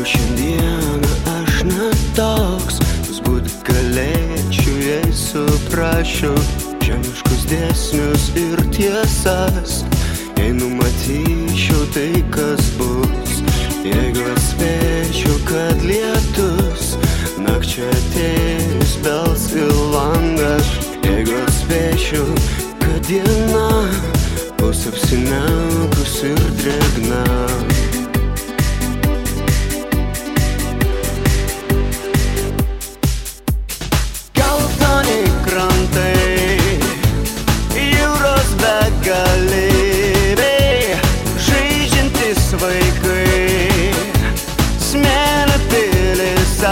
Šiandieną aš netoks, kas būt galėčiau, jei suprasčiau žemiškus dėsnius ir tiesas, jei numatyčiau tai, kas bus, jeigu atspėčiau, kad lietus nakčia ateis bels į langą, jeigu atspėčiau, kad diena bus apsiniaukus ir drėgna. Galeriai, žaidžiantys vaikai, smėlio pilyse,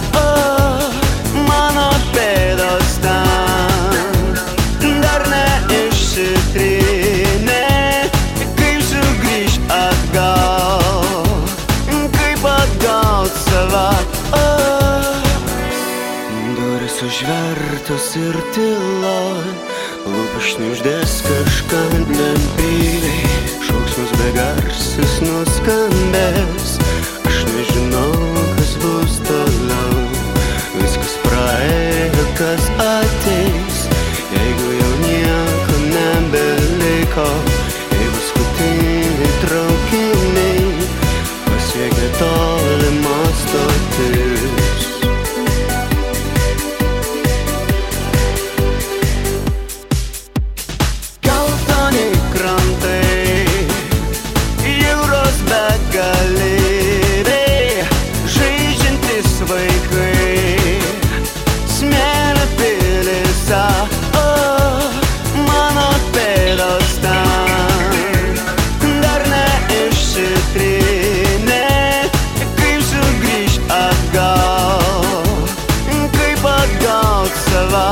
mano pėdos ten dar neišsitrynė. Kaip sugrįžt atgal, kaip atgaut save, durys užvertos ir tyloj, lūpas šnibždės kažką nebyliai, šauksmas begarsis nuskambės. Aš nežinau, kas bus toliau, viskas praėjo, kas ateis, jeigu jau nieko nebeliko, jei paskutiniai traukiniai pasiekė tolimos stotis. Galeriai, žaidžiantys vaikai, smėlio pilyse, mano pėdos ten dar neišsitrynė. Kaip sugrįžt atgal, kaip atgaut save,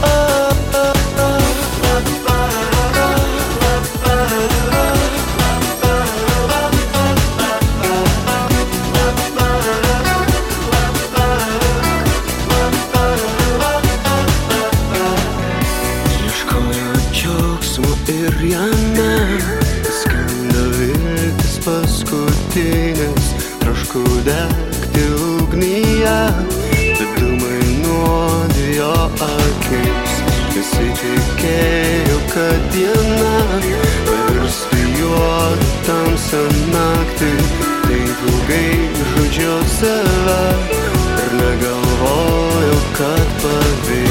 ir jame skamba viltis paskutinės, trošku degti ugnyje, bet dūmai nuodijo akis. Visi tikėjo, kad diena pavirstų juodą tamsią naktį, taip ilgai žudžiau save ir negalvojau, kad pavyks.